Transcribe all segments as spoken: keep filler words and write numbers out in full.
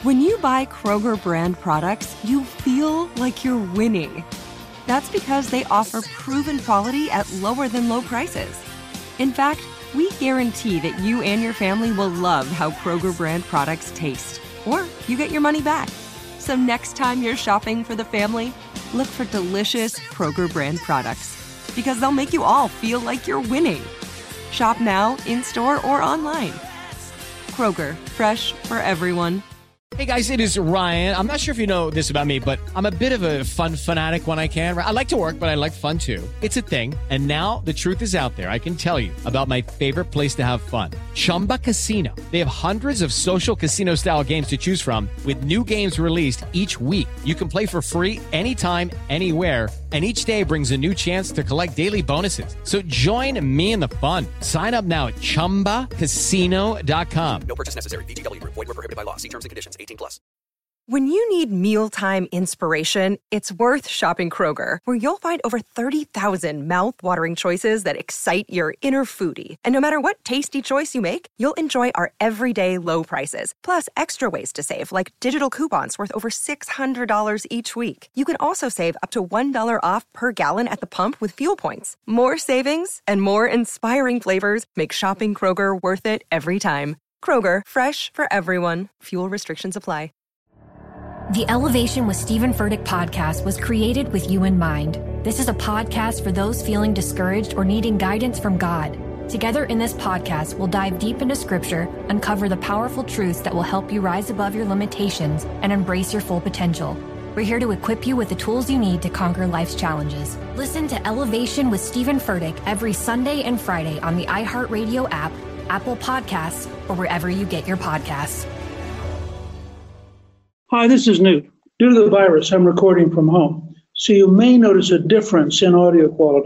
When you buy Kroger brand products, you feel like you're winning. That's because they offer proven quality at lower than low prices. In fact, we guarantee that you and your family will love how Kroger brand products taste, or you get your money back. So next time you're shopping for the family, look for delicious Kroger brand products, because they'll make you all feel like you're winning. Shop now, in-store, or online. Kroger, fresh for everyone. Hey guys, it is Ryan. I'm not sure if you know this about me, but I'm a bit of a fun fanatic when I can. I like to work, but I like fun too. It's a thing. And now the truth is out there. I can tell you about my favorite place to have fun. Chumba Casino. They have hundreds of social casino style games to choose from with new games released each week. You can play for free anytime, anywhere. And each day brings a new chance to collect daily bonuses. So join me in the fun. Sign up now at chumba casino dot com. No purchase necessary. V G W Group. Void where prohibited by law. See terms and conditions. eighteen plus. When you need mealtime inspiration, it's worth shopping Kroger, where you'll find over thirty thousand mouth-watering choices that excite your inner foodie. And no matter what tasty choice you make, you'll enjoy our everyday low prices, plus extra ways to save, like digital coupons worth over six hundred dollars each week. You can also save up to one dollar off per gallon at the pump with fuel points. More savings and more inspiring flavors make shopping Kroger worth it every time. Kroger, fresh for everyone. Fuel restrictions apply. The Elevation with Stephen Furtick podcast was created with you in mind. This is a podcast for those feeling discouraged or needing guidance from God. Together in this podcast, we'll dive deep into scripture, uncover the powerful truths that will help you rise above your limitations and embrace your full potential. We're here to equip you with the tools you need to conquer life's challenges. Listen to Elevation with Stephen Furtick every Sunday and Friday on the iHeartRadio app, Apple Podcasts, or wherever you get your podcasts. Hi, this is Newt. Due to the virus, I'm recording from home, so you may notice a difference in audio quality.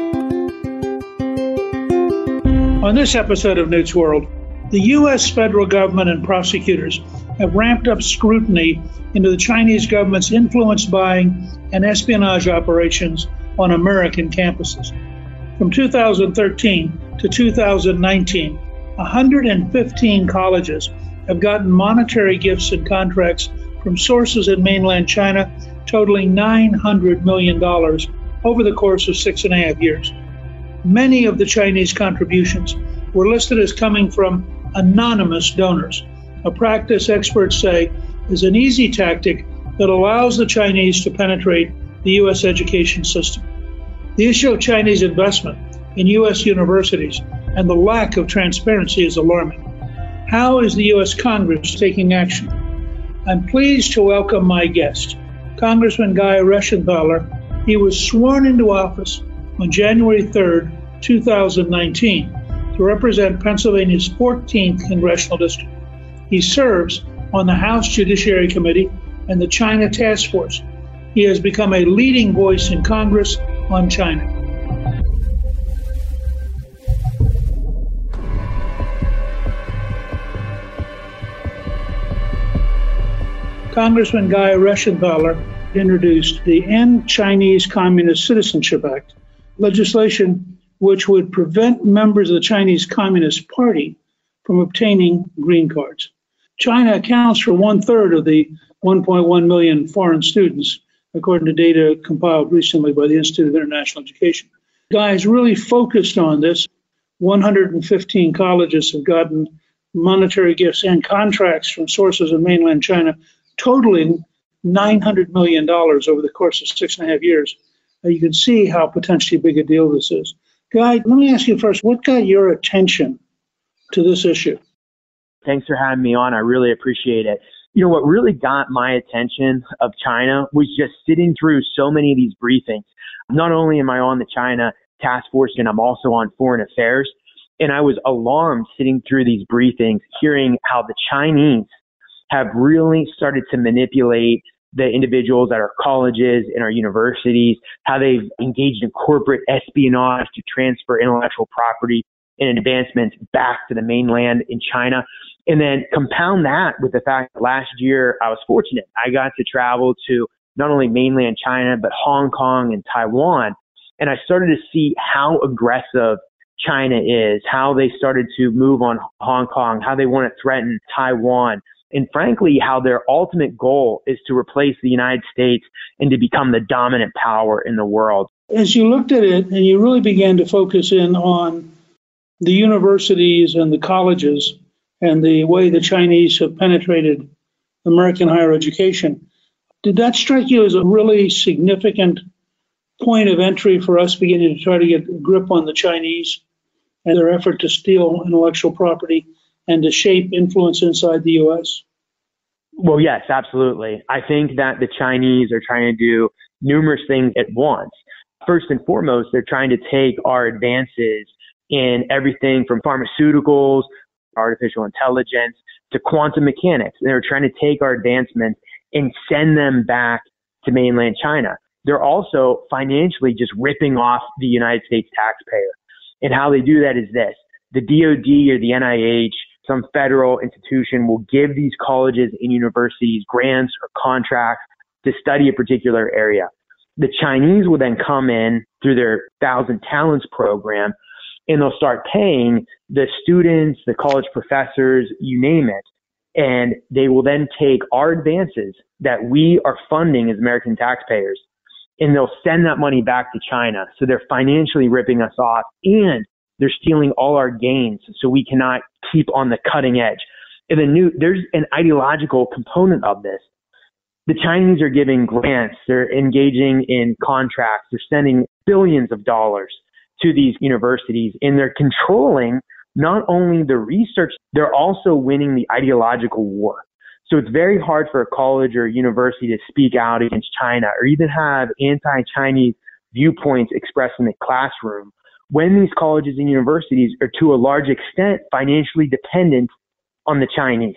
On this episode of Newt's World, the U S federal government and prosecutors have ramped up scrutiny into the Chinese government's influence buying and espionage operations on American campuses. From two thousand thirteen to two thousand nineteen, one hundred fifteen colleges have gotten monetary gifts and contracts from sources in mainland China totaling nine hundred million dollars over the course of six and a half years. Many of the Chinese contributions were listed as coming from anonymous donors, a practice experts say is an easy tactic that allows the Chinese to penetrate the U S education system. The issue of Chinese investment in U S universities and the lack of transparency is alarming. How is the U S Congress taking action? I'm pleased to welcome my guest, Congressman Guy Reschenthaler. He was sworn into office on January third, two thousand nineteen, to represent Pennsylvania's fourteenth congressional district. He serves on the House Judiciary Committee and the China Task Force. He has become a leading voice in Congress on China. Congressman Guy Reschenthaler introduced the End Chinese Communist Citizenship Act, legislation which would prevent members of the Chinese Communist Party from obtaining green cards. China accounts for one third of the one point one million foreign students, according to data compiled recently by the Institute of International Education. Guy is really focused on this. one hundred fifteen colleges have gotten monetary gifts and contracts from sources in mainland China, totaling nine hundred million dollars over the course of six and a half years. Uh, you can see how potentially big a deal this is. Guy, let me ask you first, what got your attention to this issue? Thanks for having me on. I really appreciate it. You know, what really got my attention of China was just sitting through so many of these briefings. Not only am I on the China Task Force, and I'm also on Foreign Affairs, and I was alarmed sitting through these briefings, hearing how the Chinese have really started to manipulate the individuals at our colleges and our universities, how they've engaged in corporate espionage to transfer intellectual property and advancements back to the mainland in China. And then compound that with the fact that last year I was fortunate. I got to travel to not only mainland China, but Hong Kong and Taiwan. And I started to see how aggressive China is, how they started to move on Hong Kong, how they want to threaten Taiwan. and frankly, how their ultimate goal is to replace the United States and to become the dominant power in the world. As you looked at it and you really began to focus in on the universities and the colleges and the way the Chinese have penetrated American higher education, did that strike you as a really significant point of entry for us beginning to try to get a grip on the Chinese and their effort to steal intellectual property and to shape influence inside the U S? Well, yes, absolutely. I think that the Chinese are trying to do numerous things at once. First and foremost, they're trying to take our advances in everything from pharmaceuticals, artificial intelligence, to quantum mechanics. They're trying to take our advancements and send them back to mainland China. They're also financially just ripping off the United States taxpayer. And how they do that is this. The D O D or the N I H, some federal institution, will give these colleges and universities grants or contracts to study a particular area. The Chinese will then come in through their Thousand Talents program, and they'll start paying the students, the college professors, you name it. And they will then take our advances that we are funding as American taxpayers, and they'll send that money back to China. So they're financially ripping us off, and they're stealing all our gains so we cannot keep on the cutting edge. And the new, there's an ideological component of this. The Chinese are giving grants. They're engaging in contracts. They're sending billions of dollars to these universities, and they're controlling not only the research, they're also winning the ideological war. So it's very hard for a college or a university to speak out against China or even have anti-Chinese viewpoints expressed in the classroom when these colleges and universities are to a large extent financially dependent on the Chinese.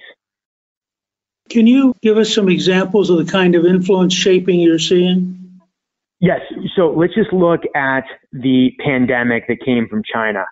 Can you give us some examples of the kind of influence shaping you're seeing? Yes. So let's just look at the pandemic that came from China.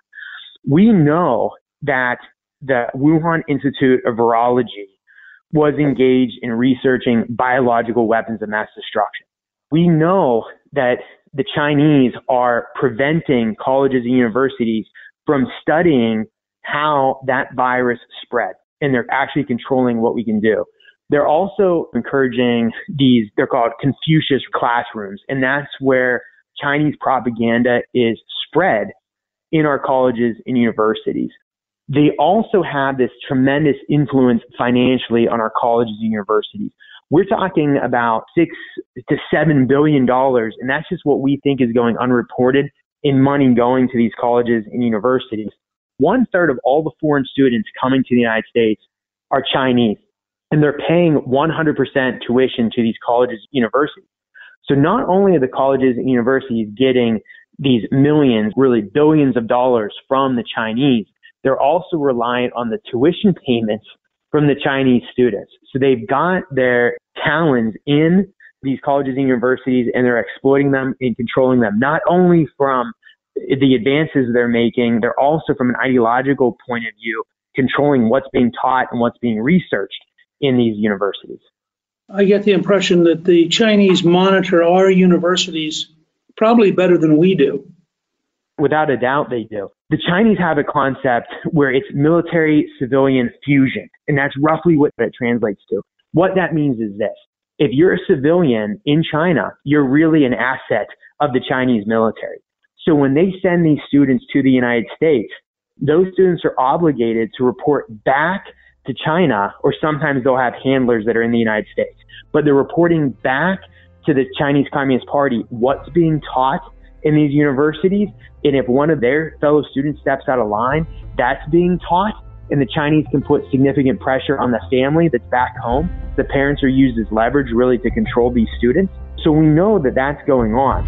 We know that the Wuhan Institute of Virology was engaged in researching biological weapons of mass destruction. We know that the Chinese are preventing colleges and universities from studying how that virus spread, and they're actually controlling what we can do. They're also encouraging these, they're called Confucius classrooms, and that's where Chinese propaganda is spread in our colleges and universities. They also have this tremendous influence financially on our colleges and universities. We're talking about six to seven billion dollars, and that's just what we think is going unreported in money going to these colleges and universities. One third of all the foreign students coming to the United States are Chinese, and they're paying one hundred percent tuition to these colleges and universities. So not only are the colleges and universities getting these millions, really billions of dollars from the Chinese, they're also reliant on the tuition payments from the Chinese students. So they've got their talents in these colleges and universities, and they're exploiting them and controlling them, not only from the advances they're making, they're also from an ideological point of view, controlling what's being taught and what's being researched in these universities. I get the impression that the Chinese monitor our universities probably better than we do. Without a doubt, they do. The Chinese have a concept where it's military-civilian fusion, and that's roughly what it translates to. What that means is this. If you're a civilian in China, you're really an asset of the Chinese military. So when they send these students to the United States, those students are obligated to report back to China, or sometimes they'll have handlers that are in the United States, but they're reporting back to the Chinese Communist Party what's being taught in these universities. And if one of their fellow students steps out of line, that's being taught, and the Chinese can put significant pressure on the family that's back home. The parents are used as leverage really to control these students. So we know that that's going on.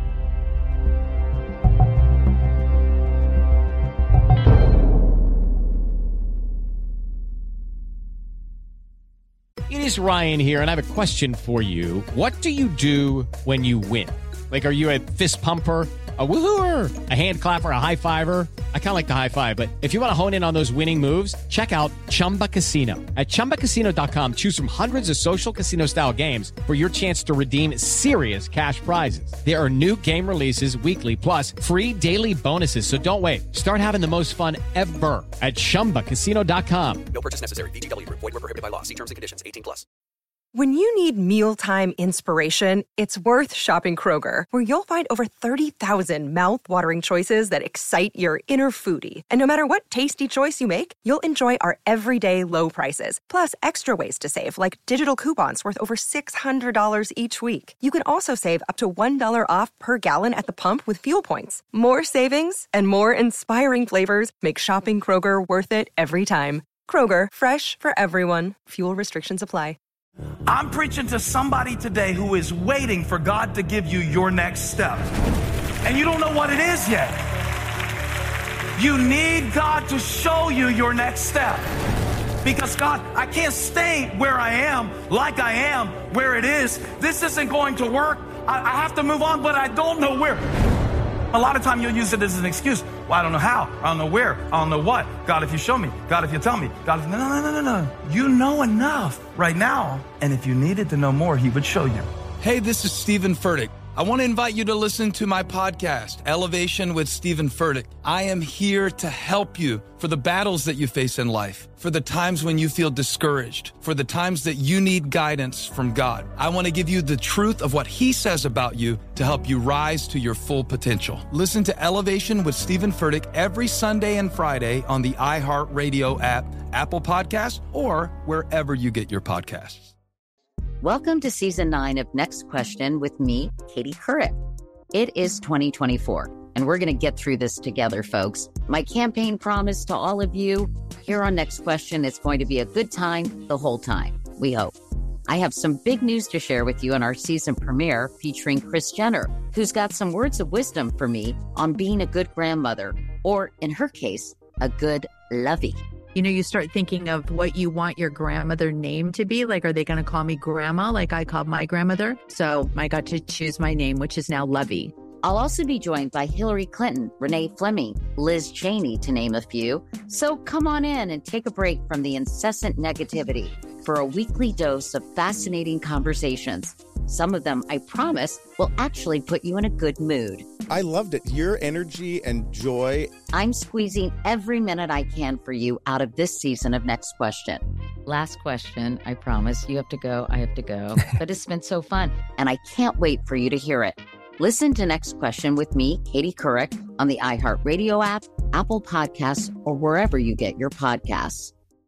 It is Ryan here, and I have a question for you. What do you do when you win? Like, are you a fist pumper? A woohooer, a hand clapper, a high fiver. I kind of like the high five, but if you want to hone in on those winning moves, check out Chumba Casino. At chumba casino dot com, choose from hundreds of social casino style games for your chance to redeem serious cash prizes. There are new game releases weekly, plus free daily bonuses. So don't wait. Start having the most fun ever at chumba casino dot com. No purchase necessary. V G W Group. Void where prohibited by law. See terms and conditions. eighteen plus. When you need mealtime inspiration, it's worth shopping Kroger, where you'll find over thirty thousand mouth-watering choices that excite your inner foodie. And no matter what tasty choice you make, you'll enjoy our everyday low prices, plus extra ways to save, like digital coupons worth over six hundred dollars each week. You can also save up to one dollar off per gallon at the pump with fuel points. More savings and more inspiring flavors make shopping Kroger worth it every time. Kroger, fresh for everyone. Fuel restrictions apply. I'm preaching to somebody today who is waiting for God to give you your next step. And you don't know what it is yet. You need God to show you your next step. Because God, I can't stay where I am, like I am, where it is. This isn't going to work. I, I have to move on, but I don't know where. A lot of time you'll use it as an excuse. Well, I don't know how. I don't know where. I don't know what. God, if you show me. God, if you tell me. God, if... No, no, no, no, no. You know enough right now. And if you needed to know more, he would show you. Hey, this is Stephen Furtick. I want to invite you to listen to my podcast, Elevation with Stephen Furtick. I am here to help you for the battles that you face in life, for the times when you feel discouraged, for the times that you need guidance from God. I want to give you the truth of what he says about you to help you rise to your full potential. Listen to Elevation with Stephen Furtick every Sunday and Friday on the iHeartRadio app, Apple Podcasts, or wherever you get your podcasts. Welcome to season nine of Next Question with me, Katie Couric. It is twenty twenty-four, and we're going to get through this together, folks. My campaign promise to all of you here on Next Question, it's going to be a good time the whole time, we hope. I have some big news to share with you in our season premiere featuring Kris Jenner, who's got some words of wisdom for me on being a good grandmother, or in her case, a good lovey. You know, you start thinking of what you want your grandmother name to be. Like, are they going to call me grandma like I called my grandmother? So I got to choose my name, which is now Lovey. I'll also be joined by Hillary Clinton, Renee Fleming, Liz Cheney, to name a few. So come on in and take a break from the incessant negativity for a weekly dose of fascinating conversations. Some of them, I promise, will actually put you in a good mood. I loved it. Your energy and joy. I'm squeezing every minute I can for you out of this season of Next Question. Last question, I promise. You have to go, I have to go. But it's been so fun, and I can't wait for you to hear it. Listen to Next Question with me, Katie Couric, on the iHeartRadio app, Apple Podcasts, or wherever you get your podcasts.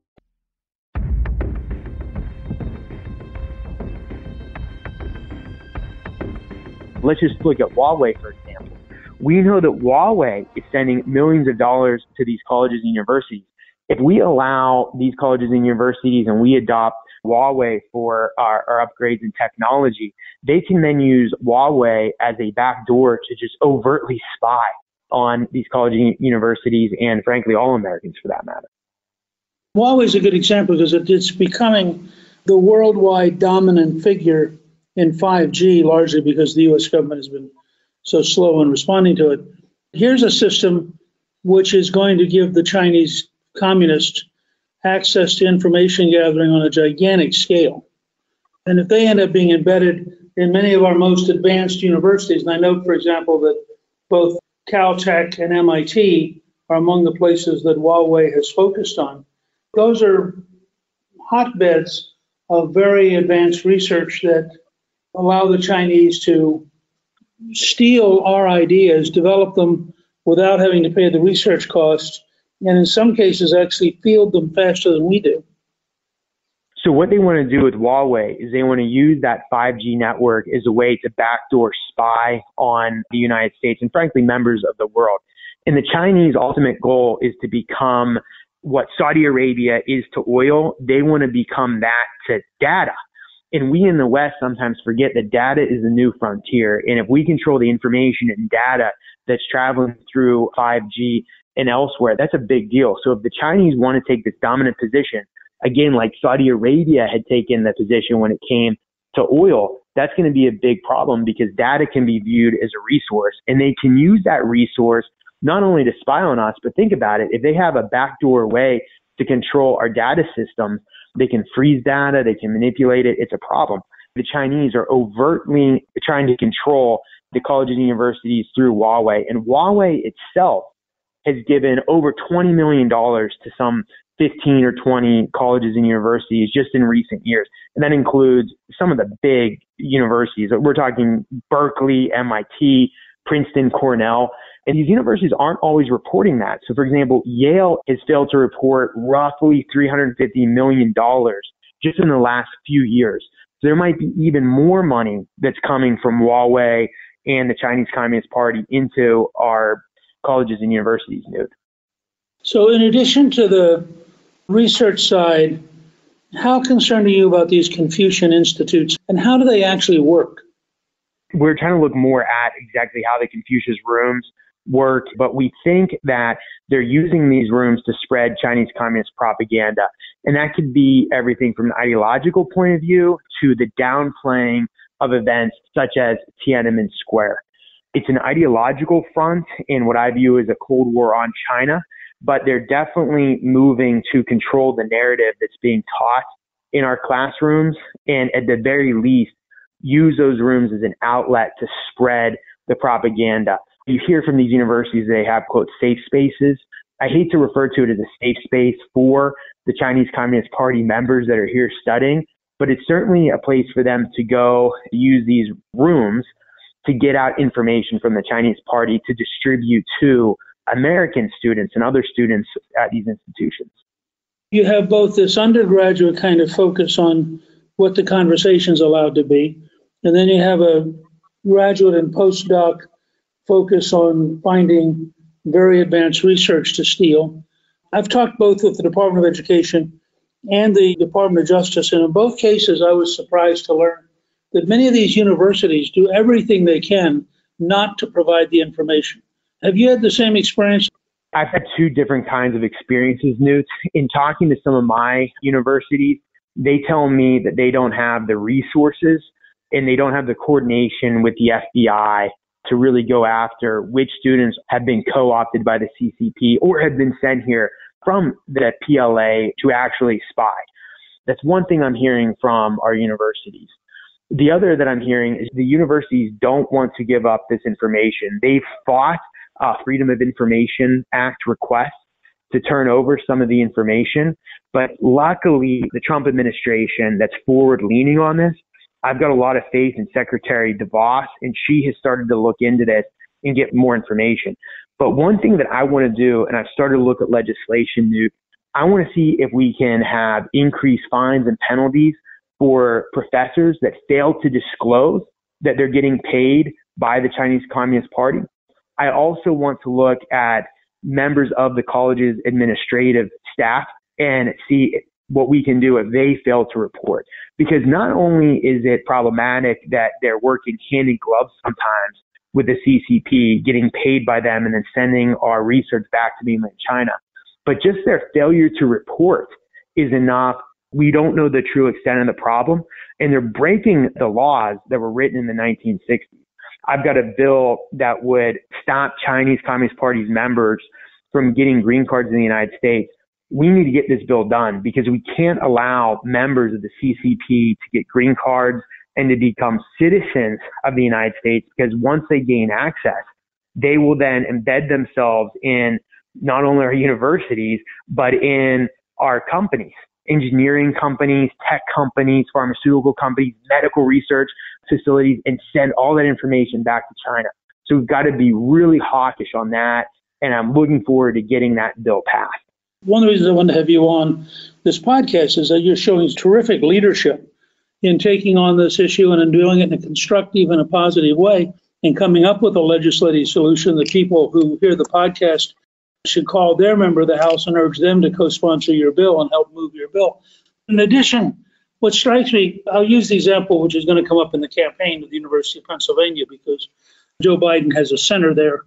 Let's just look at Huawei, for example. We know that Huawei is sending millions of dollars to these colleges and universities. If we allow these colleges and universities and we adopt Huawei for our, our upgrades in technology, they can then use Huawei as a backdoor to just overtly spy on these colleges and universities and, frankly, all Americans for that matter. Huawei is a good example because it's becoming the worldwide dominant figure in five G, largely because the U S government has been so slow in responding to it. Here's a system which is going to give the Chinese communists access to information gathering on a gigantic scale. And if they end up being embedded in many of our most advanced universities, and I note, for example, that both Caltech and M I T are among the places that Huawei has focused on, those are hotbeds of very advanced research that allow the Chinese to steal our ideas, develop them without having to pay the research costs, and in some cases actually field them faster than we do. So what they want to do with Huawei is they want to use that five G network as a way to backdoor spy on the United States and, frankly, members of the world. And the Chinese ultimate goal is to become what Saudi Arabia is to oil. They want to become that to data. And we in the West sometimes forget that data is the new frontier. And if we control the information and data that's traveling through five G and elsewhere, that's a big deal. So if the Chinese want to take this dominant position, again, like Saudi Arabia had taken the position when it came to oil, that's going to be a big problem because data can be viewed as a resource, and they can use that resource not only to spy on us, but think about it. If they have a backdoor way to control our data systems, they can freeze data, they can manipulate it. It's a problem. The Chinese are overtly trying to control the colleges and universities through Huawei, and Huawei itself has given over twenty million dollars to some fifteen or twenty colleges and universities just in recent years. And that includes some of the big universities. We're talking Berkeley, M I T, Princeton, Cornell. And these universities aren't always reporting that. So, for example, Yale has failed to report roughly three hundred fifty million dollars just in the last few years. So there might be even more money that's coming from Huawei and the Chinese Communist Party into our colleges and universities, Newt. So in addition to the research side, how concerned are you about these Confucian institutes, and how do they actually work? We're trying to look more at exactly how the Confucius rooms work, but we think that they're using these rooms to spread Chinese Communist propaganda. And that could be everything from an ideological point of view to the downplaying of events such as Tiananmen Square. It's an ideological front in what I view as a Cold War on China, but they're definitely moving to control the narrative that's being taught in our classrooms, and at the very least, use those rooms as an outlet to spread the propaganda. You hear from these universities they have, quote, safe spaces. I hate to refer to it as a safe space for the Chinese Communist Party members that are here studying, but it's certainly a place for them to go use these rooms to get out information from the Chinese Party to distribute to American students and other students at these institutions. You have both this undergraduate kind of focus on what the conversation's allowed to be, and then you have a graduate and postdoc focus on finding very advanced research to steal. I've talked both with the Department of Education and the Department of Justice, and in both cases, I was surprised to learn that many of these universities do everything they can not to provide the information. Have you had the same experience? I've had two different kinds of experiences, Newt. In talking to some of my universities, they tell me that they don't have the resources and they don't have the coordination with the F B I to really go after which students have been co-opted by the C C P or have been sent here from the P L A to actually spy. That's one thing I'm hearing from our universities. The other that I'm hearing is the universities don't want to give up this information. They've fought uh, Freedom of Information Act requests to turn over some of the information, but luckily the Trump administration that's forward-leaning on this, I've got a lot of faith in Secretary DeVos, and she has started to look into this and get more information. But one thing that I want to do, and I've started to look at legislation, Newt, I want to see if we can have increased fines and penalties for professors that fail to disclose that they're getting paid by the Chinese Communist Party. I also want to look at members of the college's administrative staff and see what we can do if they fail to report. Because not only is it problematic that they're working hand in glove sometimes with the C C P, getting paid by them and then sending our research back to mainland China, but just their failure to report is enough. We don't know the true extent of the problem, and they're breaking the laws that were written in the nineteen sixties. I've got a bill that would stop Chinese Communist Party's members from getting green cards in the United States. We need to get this bill done because we can't allow members of the C C P to get green cards and to become citizens of the United States, because once they gain access, they will then embed themselves in not only our universities, but in our companies, engineering companies, tech companies, pharmaceutical companies, medical research facilities, and send all that information back to China. So we've got to be really hawkish on that, and I'm looking forward to getting that bill passed. One of the reasons I wanted to have you on this podcast is that you're showing terrific leadership in taking on this issue and in doing it in a constructive and a positive way and coming up with a legislative solution that people who hear the podcast should call their member of the House and urge them to co-sponsor your bill and help move your bill. In addition, what strikes me, I'll use the example which is going to come up in the campaign of the University of Pennsylvania because Joe Biden has a center there.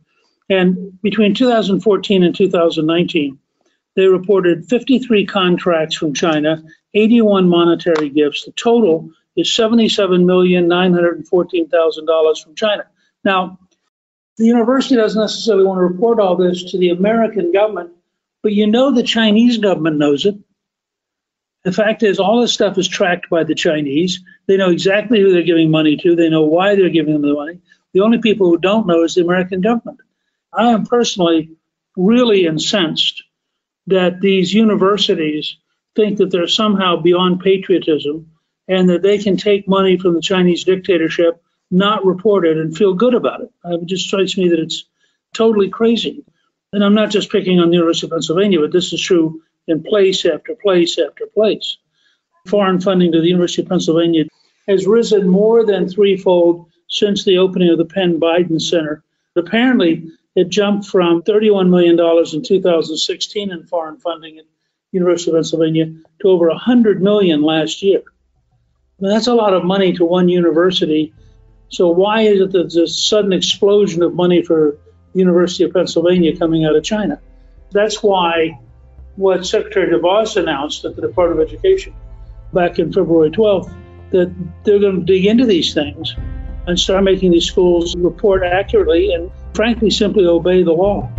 And between two thousand fourteen and two thousand nineteen, they reported fifty-three contracts from China, eighty-one monetary gifts. The total is seventy-seven million nine hundred fourteen thousand dollars from China. Now, the university doesn't necessarily want to report all this to the American government, but you know the Chinese government knows it. The fact is, all this stuff is tracked by the Chinese. They know exactly who they're giving money to. They know why they're giving them the money. The only people who don't know is the American government. I am personally really incensed that these universities think that they're somehow beyond patriotism and that they can take money from the Chinese dictatorship, not report it, and feel good about it. It just strikes me that it's totally crazy. And I'm not just picking on the University of Pennsylvania, but this is true in place after place after place. Foreign funding to the University of Pennsylvania has risen more than threefold since the opening of the Penn Biden Center. Apparently, it jumped from thirty-one million dollars in two thousand sixteen in foreign funding at the University of Pennsylvania to over one hundred million dollars last year. I mean, that's a lot of money to one university. So why is it that there's a sudden explosion of money for the University of Pennsylvania coming out of China? That's why what Secretary DeVos announced at the Department of Education back in February twelfth, that they're going to dig into these things and start making these schools report accurately and, frankly, simply obey the law.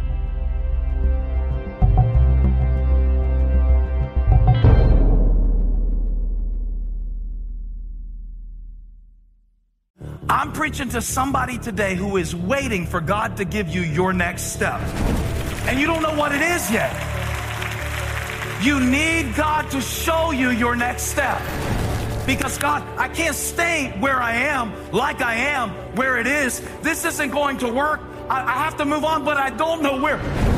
I'm preaching to somebody today who is waiting for God to give you your next step. And you don't know what it is yet. You need God to show you your next step. Because God, I can't stay where I am, like I am, where it is. This isn't going to work. I, I have to move on, but I don't know where.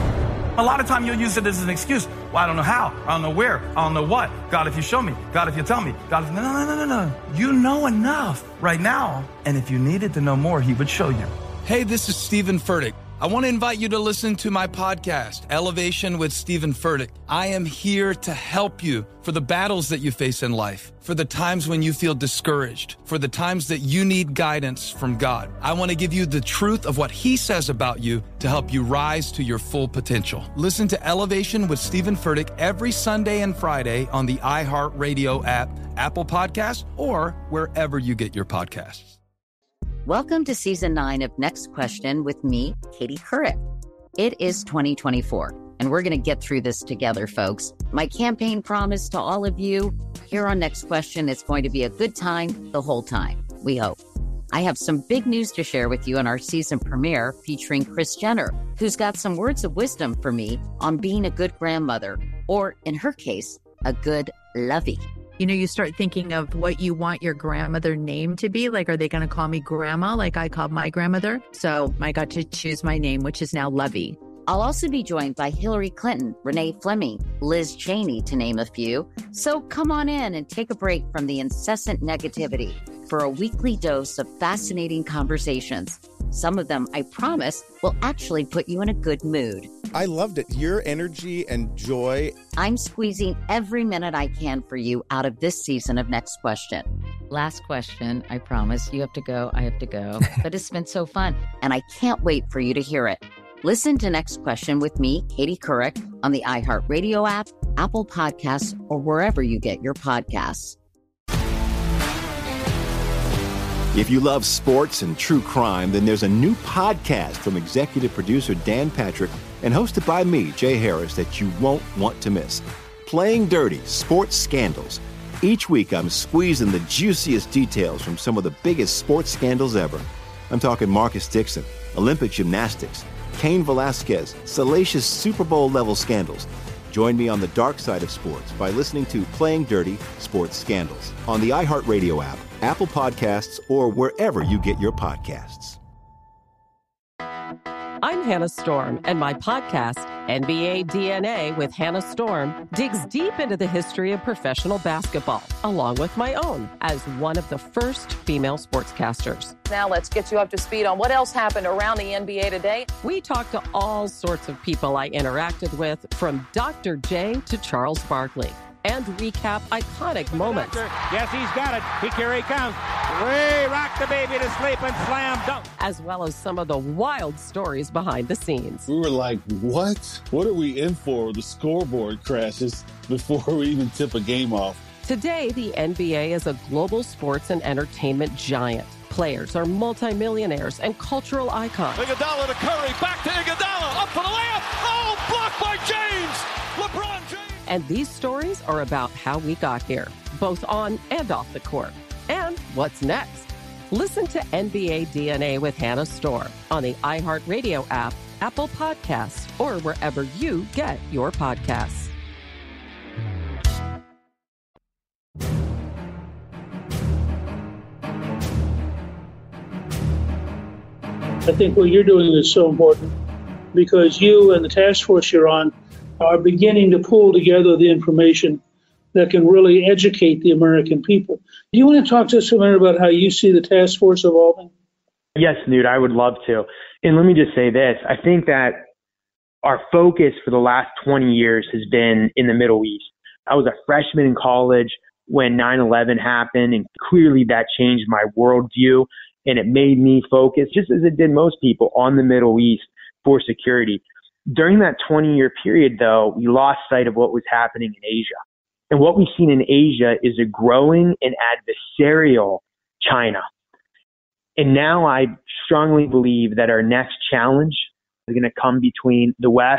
A lot of time you'll use it as an excuse. Well, I don't know how. I don't know where. I don't know what. God, if you show me. God, if you tell me. God, if... No, no, no, no, no. You know enough right now. And if you needed to know more, he would show you. Hey, this is Stephen Furtick. I want to invite you to listen to my podcast, Elevation with Stephen Furtick. I am here to help you for the battles that you face in life, for the times when you feel discouraged, for the times that you need guidance from God. I want to give you the truth of what he says about you to help you rise to your full potential. Listen to Elevation with Stephen Furtick every Sunday and Friday on the iHeartRadio app, Apple Podcasts, or wherever you get your podcasts. Welcome to season nine of Next Question with me, Katie Couric. It is twenty twenty-four, and we're going to get through this together, folks. My campaign promise to all of you here on Next Question, it's going to be a good time the whole time, we hope. I have some big news to share with you in our season premiere featuring Kris Jenner, who's got some words of wisdom for me on being a good grandmother, or in her case, a good lovey. You know, you start thinking of what you want your grandmother name to be. Like, are they going to call me grandma like I called my grandmother? So I got to choose my name, which is now Lovey. I'll also be joined by Hillary Clinton, Renee Fleming, Liz Cheney, to name a few. So come on in and take a break from the incessant negativity for a weekly dose of fascinating conversations. Some of them, I promise, will actually put you in a good mood. I loved it. Your energy and joy. I'm squeezing every minute I can for you out of this season of Next Question. Last question, I promise. You have to go, I have to go. But it's been so fun, and I can't wait for you to hear it. Listen to Next Question with me, Katie Couric, on the iHeartRadio app, Apple Podcasts, or wherever you get your podcasts. If you love sports and true crime, then there's a new podcast from executive producer Dan Patrick and hosted by me, Jay Harris, that you won't want to miss. Playing Dirty: Sports Scandals. Each week, I'm squeezing the juiciest details from some of the biggest sports scandals ever. I'm talking Marcus Dixon, Olympic gymnastics, Cain Velasquez, salacious Super Bowl-level scandals. Join me on the dark side of sports by listening to Playing Dirty: Sports Scandals on the iHeartRadio app, Apple Podcasts, or wherever you get your podcasts. I'm Hannah Storm, and my podcast, N B A D N A with Hannah Storm, digs deep into the history of professional basketball, along with my own, as one of the first female sportscasters. Now let's get you up to speed on what else happened around the N B A today. We talked to all sorts of people I interacted with, from Doctor J to Charles Barkley, and recap iconic moments. Yes, he's got it. He, here he comes. Way rock the baby to sleep and slam dunk. As well as some of the wild stories behind the scenes. We were like, what? What are we in for? The scoreboard crashes before we even tip a game off. Today, the N B A is a global sports and entertainment giant. Players are multimillionaires and cultural icons. Iguodala to Curry, back to Iguodala, up for the layup. Oh, blocked by James. LeBron James. And these stories are about how we got here, both on and off the court. And what's next? Listen to N B A D N A with Hannah Storm on the iHeartRadio app, Apple Podcasts, or wherever you get your podcasts. I think what you're doing is so important because you and the task force you're on are beginning to pull together the information that can really educate the American people. Do you want to talk to us a minute about how you see the task force evolving? Yes, Newt, I would love to. And let me just say this. I think that our focus for the last twenty years has been in the Middle East. I was a freshman in college when nine eleven happened, and clearly that changed my worldview, and it made me focus, just as it did most people, on the Middle East for security. During that twenty-year period, though, we lost sight of what was happening in Asia. And what we've seen in Asia is a growing and adversarial China. And now I strongly believe that our next challenge is going to come between the West,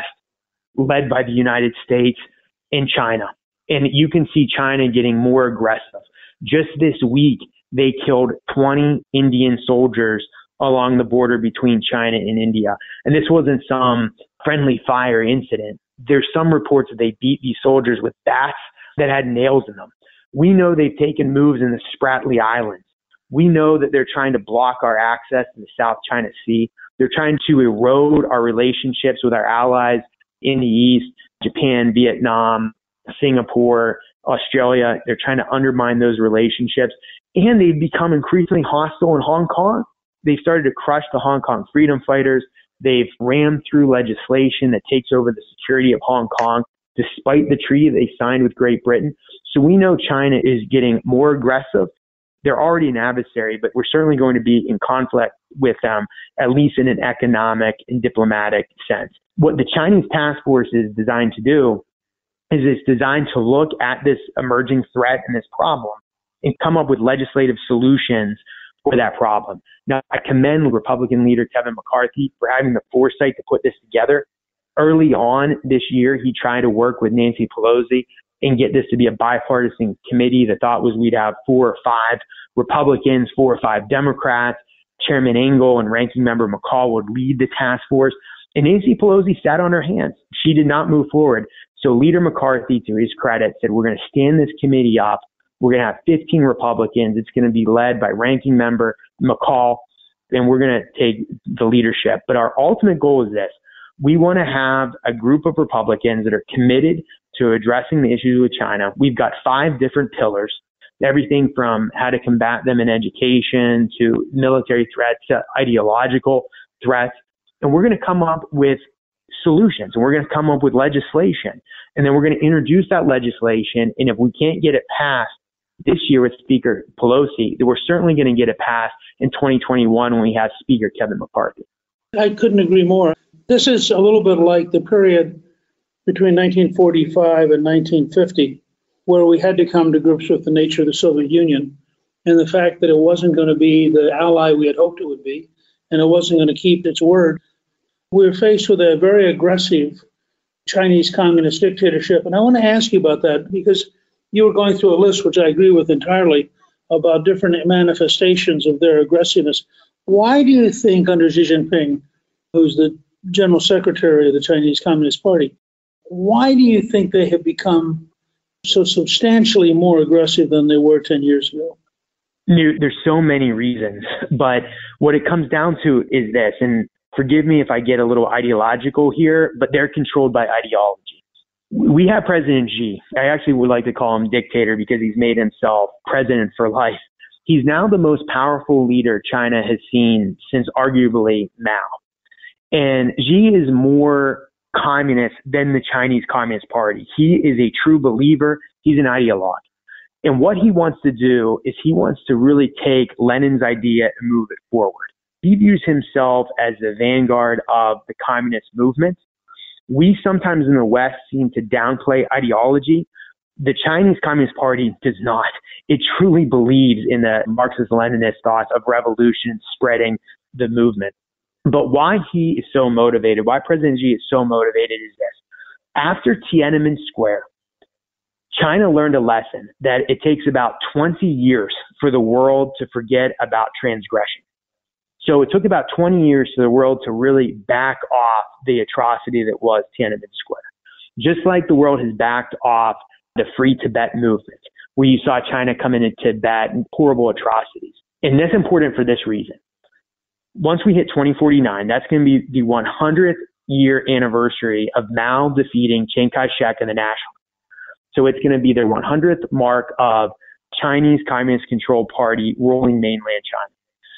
led by the United States, and China. And you can see China getting more aggressive. Just this week, they killed twenty Indian soldiers along the border between China and India. And this wasn't some friendly fire incident. There's some reports that they beat these soldiers with bats that had nails in them. We know they've taken moves in the Spratly Islands. We know that they're trying to block our access to the South China Sea. They're trying to erode our relationships with our allies in the East, Japan, Vietnam, Singapore, Australia. They're trying to undermine those relationships. And they've become increasingly hostile in Hong Kong. They've started to crush the Hong Kong freedom fighters. They've rammed through legislation that takes over the security of Hong Kong, despite the treaty they signed with Great Britain. So we know China is getting more aggressive. They're already an adversary, but we're certainly going to be in conflict with them, at least in an economic and diplomatic sense. What the Chinese task force is designed to do is it's designed to look at this emerging threat and this problem and come up with legislative solutions for that problem. Now, I commend Republican leader Kevin McCarthy for having the foresight to put this together. Early on this year, he tried to work with Nancy Pelosi and get this to be a bipartisan committee. The thought was we'd have four or five Republicans, four or five Democrats. Chairman Engel and Ranking Member McCall would lead the task force. And Nancy Pelosi sat on her hands. She did not move forward. So Leader McCarthy, to his credit, said, we're going to stand this committee up. We're going to have fifteen Republicans. It's going to be led by Ranking Member McCall, and we're going to take the leadership. But our ultimate goal is this. We want to have a group of Republicans that are committed to addressing the issues with China. We've got five different pillars, everything from how to combat them in education to military threats to ideological threats. And we're going to come up with solutions, and we're going to come up with legislation. And then we're going to introduce that legislation. And if we can't get it passed this year with Speaker Pelosi, then we're certainly going to get it passed in twenty twenty-one when we have Speaker Kevin McCarthy. I couldn't agree more. This is a little bit like the period between nineteen forty-five and nineteen fifty, where we had to come to grips with the nature of the Soviet Union and the fact that it wasn't going to be the ally we had hoped it would be, and it wasn't going to keep its word. We were faced with a very aggressive Chinese communist dictatorship. And I want to ask you about that because you were going through a list, which I agree with entirely, about different manifestations of their aggressiveness. Why do you think under Xi Jinping, who's the general secretary of the Chinese Communist Party, why do you think they have become so substantially more aggressive than they were ten years ago? There's so many reasons, but what it comes down to is this, and forgive me if I get a little ideological here, but they're controlled by ideology. We have President Xi. I actually would like to call him dictator because he's made himself president for life. He's now the most powerful leader China has seen since arguably Mao. And Xi is more communist than the Chinese Communist Party. He is a true believer. He's an ideologue. And what he wants to do is he wants to really take Lenin's idea and move it forward. He views himself as the vanguard of the communist movement. We sometimes in the West seem to downplay ideology, The Chinese Communist Party does not. It truly believes in the Marxist-Leninist thoughts of revolution spreading the movement. But why he is so motivated, why President Xi is so motivated is this. After Tiananmen Square, China learned a lesson that it takes about twenty years for the world to forget about transgression. So it took about twenty years for the world to really back off the atrocity that was Tiananmen Square. Just like the world has backed off the Free Tibet movement, where you saw China come into Tibet and horrible atrocities. And that's important for this reason. Once we hit twenty forty-nine, that's going to be the one hundredth year anniversary of Mao defeating Chiang Kai-shek and the Nationalists. So it's going to be their one hundredth mark of Chinese Communist Controlled Party ruling mainland China.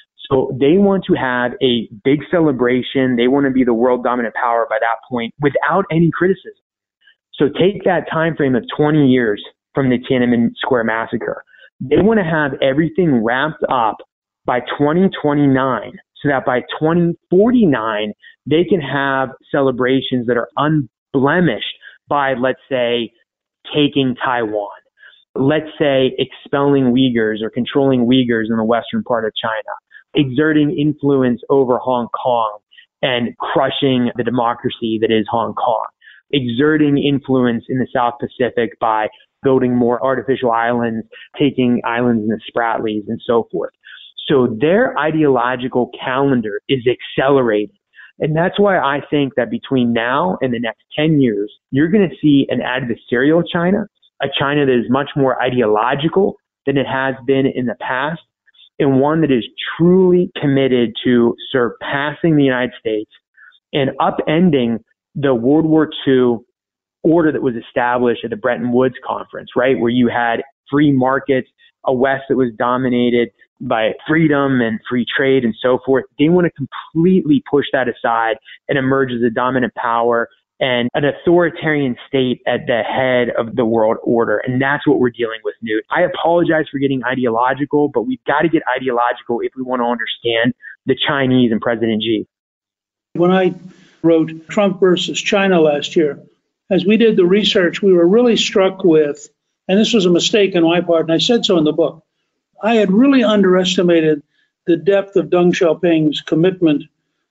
So they want to have a big celebration. They want to be the world dominant power by that point without any criticism. So take that time frame of twenty years from the Tiananmen Square massacre. They want to have everything wrapped up by twenty twenty-nine so that by twenty forty-nine, they can have celebrations that are unblemished by, let's say, taking Taiwan. Let's say expelling Uyghurs or controlling Uyghurs in the western part of China, exerting influence over Hong Kong and crushing the democracy that is Hong Kong, exerting influence in the South Pacific by building more artificial islands, taking islands in the Spratlys and so forth. So their ideological calendar is accelerating. And that's why I think that between now and the next ten years, you're going to see an adversarial China, a China that is much more ideological than it has been in the past, and one that is truly committed to surpassing the United States and upending the World War Two order that was established at the Bretton Woods Conference, right, where you had free markets, a West that was dominated by freedom and free trade and so forth. They want to completely push that aside and emerge as a dominant power and an authoritarian state at the head of the world order. And that's what we're dealing with, Newt. I apologize for getting ideological, but we've got to get ideological if we want to understand the Chinese and President Xi. When I wrote Trump versus China last year, as we did the research, we were really struck with, and this was a mistake on my part, and I said so in the book, I had really underestimated the depth of Deng Xiaoping's commitment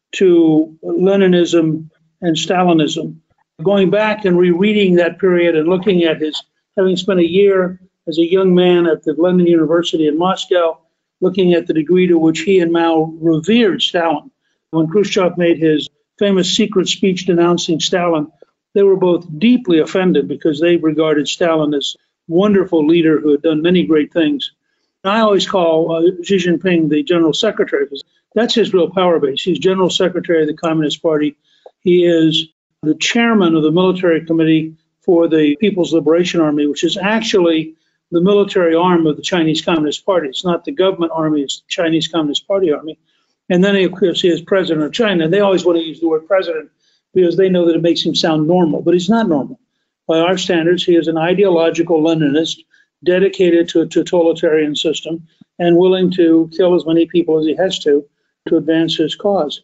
to Leninism and Stalinism. Going back and rereading that period and looking at his, having spent a year as a young man at the Lenin University in Moscow, looking at the degree to which he and Mao revered Stalin. When Khrushchev made his famous secret speech denouncing Stalin, they were both deeply offended because they regarded Stalin as a wonderful leader who had done many great things. I always call uh, Xi Jinping the general secretary because that's his real power base. He's general secretary of the Communist Party. He is the chairman of the military committee for the People's Liberation Army, which is actually the military arm of the Chinese Communist Party. It's not the government army, it's the Chinese Communist Party army. And then, of course, he is president of China. They always want to use the word president because they know that it makes him sound normal, but he's not normal. By our standards, he is an ideological Leninist dedicated to a totalitarian system and willing to kill as many people as he has to to advance his cause.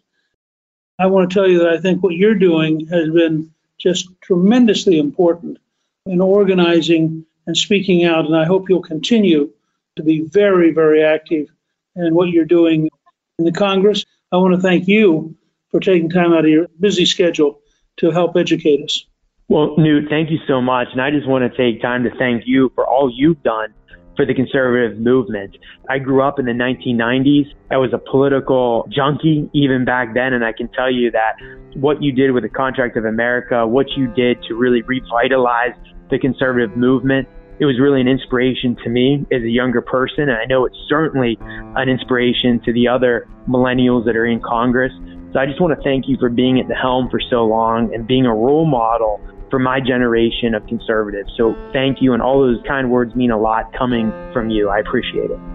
I want to tell you that I think what you're doing has been just tremendously important in organizing and speaking out, and I hope you'll continue to be very, very active in what you're doing in the Congress. I want to thank you for taking time out of your busy schedule to help educate us. Well, Newt, thank you so much. And I just want to take time to thank you for all you've done for the conservative movement. I grew up in the nineteen nineties. I was a political junkie even back then. And I can tell you that what you did with the Contract of America, what you did to really revitalize the conservative movement, it was really an inspiration to me as a younger person. And I know it's certainly an inspiration to the other millennials that are in Congress. So I just want to thank you for being at the helm for so long and being a role model for my generation of conservatives. So thank you. And all those kind words mean a lot coming from you. I appreciate it.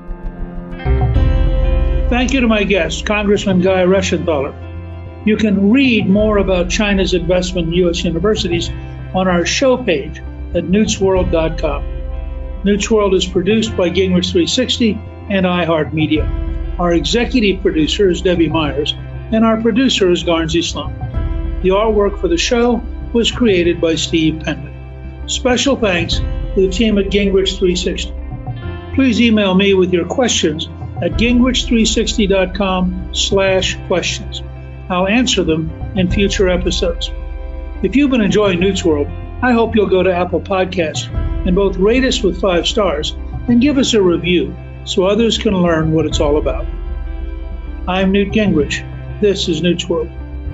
Thank you to my guest, Congressman Guy Reschenthaler. You can read more about China's investment in U S universities on our show page at newts world dot com. Newt's World is produced by Gingrich three sixty and iHeartMedia. Our executive producer is Debbie Myers, and our producer is Garnsey Sloan. The artwork for the show was created by Steve Penman. Special thanks with the team at Gingrich three sixty. Please email me with your questions at gingrich three sixty dot com slash questions. I'll answer them in future episodes. If you've been enjoying Newt's World, I hope you'll go to Apple Podcasts and both rate us with five stars and give us a review so others can learn what it's all about. I'm Newt Gingrich. This is Newt's World.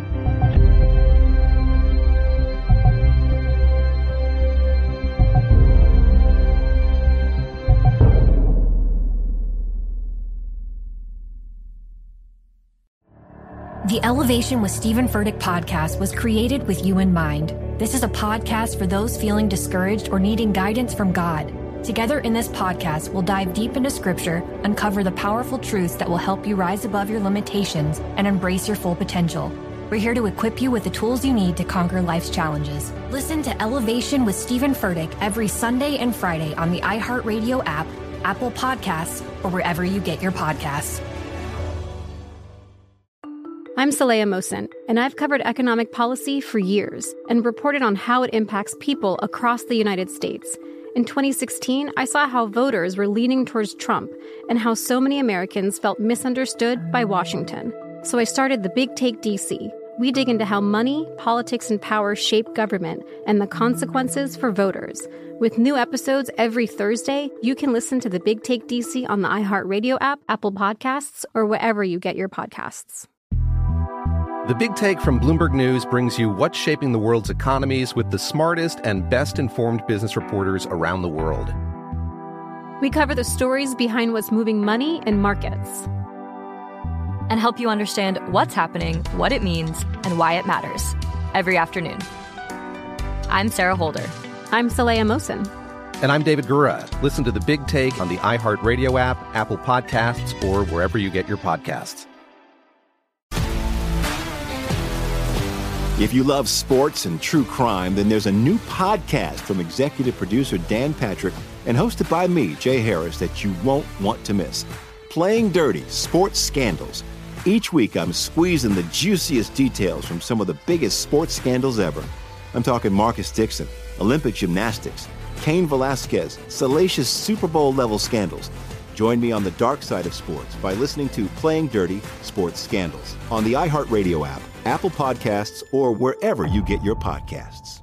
The Elevation with Stephen Furtick podcast was created with you in mind. This is a podcast for those feeling discouraged or needing guidance from God. Together in this podcast, we'll dive deep into Scripture, uncover the powerful truths that will help you rise above your limitations and embrace your full potential. We're here to equip you with the tools you need to conquer life's challenges. Listen to Elevation with Stephen Furtick every Sunday and Friday on the iHeartRadio app, Apple Podcasts, or wherever you get your podcasts. I'm Saleha Mohsin, and I've covered economic policy for years and reported on how it impacts people across the United States. In twenty sixteen, I saw how voters were leaning towards Trump and how so many Americans felt misunderstood by Washington. So I started The Big Take D C. We dig into how money, politics, and power shape government and the consequences for voters. With new episodes every Thursday, you can listen to The Big Take D C on the iHeartRadio app, Apple Podcasts, or wherever you get your podcasts. The Big Take from Bloomberg News brings you what's shaping the world's economies with the smartest and best-informed business reporters around the world. We cover the stories behind what's moving money and markets, and help you understand what's happening, what it means, and why it matters every afternoon. I'm Sarah Holder. I'm Saleha Mohsin. And I'm David Gura. Listen to The Big Take on the iHeartRadio app, Apple Podcasts, or wherever you get your podcasts. If you love sports and true crime, then there's a new podcast from executive producer Dan Patrick and hosted by me, Jay Harris, that you won't want to miss. Playing Dirty: Sports Scandals. Each week, I'm squeezing the juiciest details from some of the biggest sports scandals ever. I'm talking Marcus Dixon, Olympic gymnastics, Cain Velasquez, salacious Super Bowl-level scandals. Join me on the dark side of sports by listening to Playing Dirty: Sports Scandals on the iHeartRadio app, Apple Podcasts, or wherever you get your podcasts.